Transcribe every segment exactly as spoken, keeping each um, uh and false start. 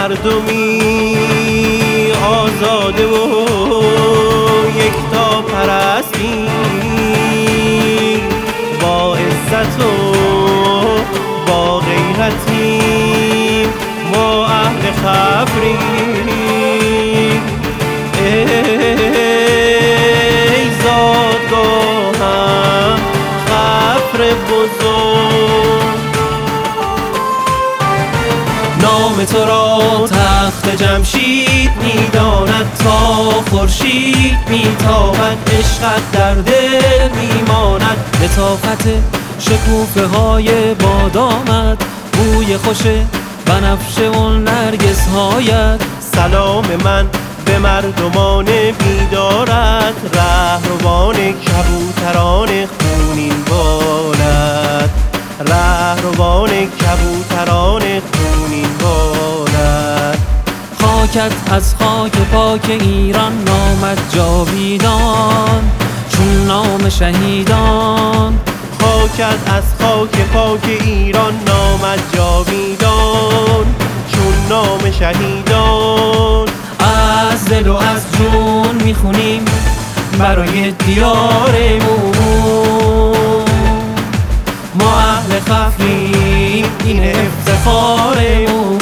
مردمی آزاده و یکتا پرستی، با عزت و با غیرتی ما اهل خفریم. ای زادگاهم خفر بزرگ، نام تو را تخت جمشید میداند، تا خورشید میتابد عشقت در دل میماند. لطافت شکوفه های بادامت، بوی خوش بنفشه و نرگس هایت. سلام من به مردمان بیدارت، رهروان کبوتران خونین بالت، رهروان کبوتران خونین بالت. خاکت از خاک پاک ایران نامد جاویدان، چون نام شهیدان. خاکت از خاک پاک ایران نامد جاویدان، چون نام شهیدان. از دل و از جون میخونیم برای دیارمون، ما اهل خفریم این افتخارمون.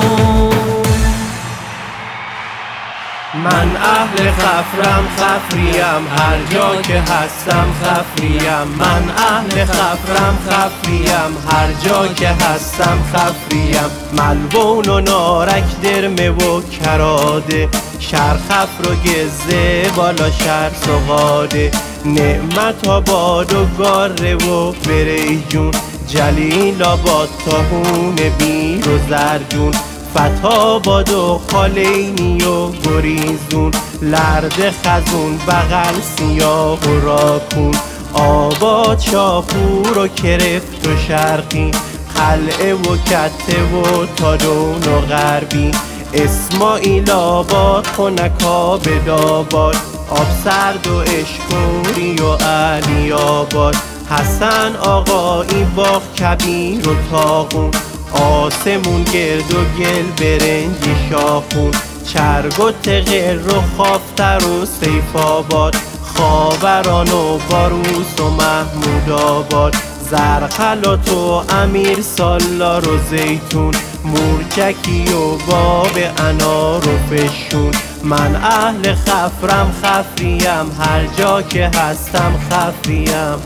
من اهل خفرم خفریم، هر جا که هستم خفریم. من اهل خفرم خفریم، هر جا که هستم خفریم. ملبون و نارک درمه و کراده، شهر خفر و گزه بالا شهر سغاده. نعمت آباد و گاره و بریجون، جلیل آباد تاهون بیر و زرجون. فتاباد و خالینی و گریزون، لرد خزون بغل سیاه و راکون. آباد شاپور و کرفت و شرقی، قلعه و کته و تادون و غربی. اسماعیل آباد خنکا به داباد، آب سرد و اشکوری و علی آباد. حسن آقایی باغ کبیر و تاغون، آسمون گرد و گل برنجی شاخون. چرگ و تغر و خافتر و سیف آباد، خاوران و باروس و محمود آباد. زرخلات و امیر سالار و زیتون، مورچکی و باب انار و فشون. من اهل خفرم خفریم، هر جا که هستم خفریم.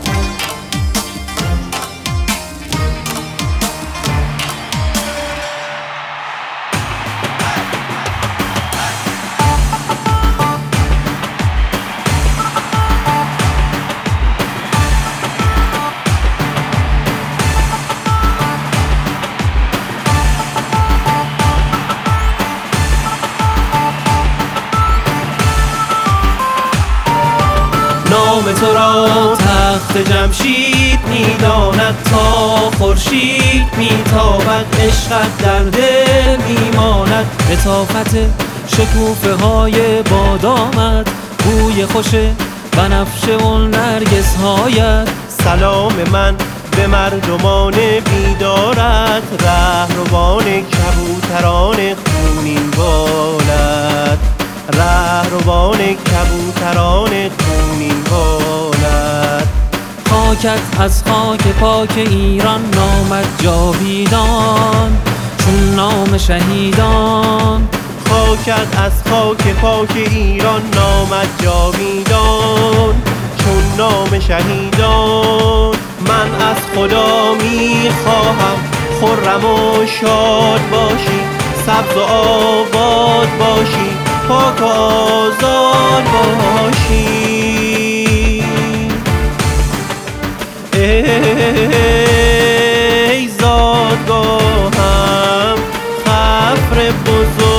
نام تو را تخت جمشید میداند، تا خورشید میتابد عشقت در دل میماند. لطافت شکوفه های بادامت، بوی خوش بنفشه و نرگس هایت. سلام من به مردمان بیدارت، رهروان کبوتران خونین بالت، رهروان کبوتران خونین بالت. خاکت از خاک پاک ایران نامد جاویدان، چون نام شهیدان. خاکت از خاک پاک ایران نامد جاویدان، چون نام شهیدان. من از خدا میخواهم خرم و شاد باشی، سبز و آباد باشی، پاک و آزاد باشی. ای زادگاهم خفر بزرگ،